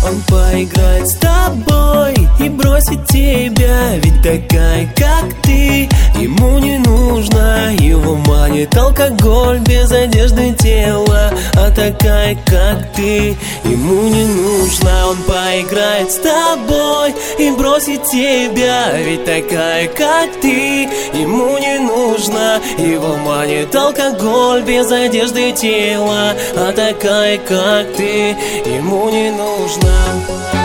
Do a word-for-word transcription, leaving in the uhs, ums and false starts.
Он поиграет с тобой и бросит тебя. Ведь такая, как ты, ему не нужно. Его манит алкоголь без одежды тела. А такая, как ты, ему не нужно. Он поиграет с тобой и бросит тебя. Ведь такая, как ты, ему не нужно. Его манит алкоголь без одежды тела. А такая, как ты, ему не нужно.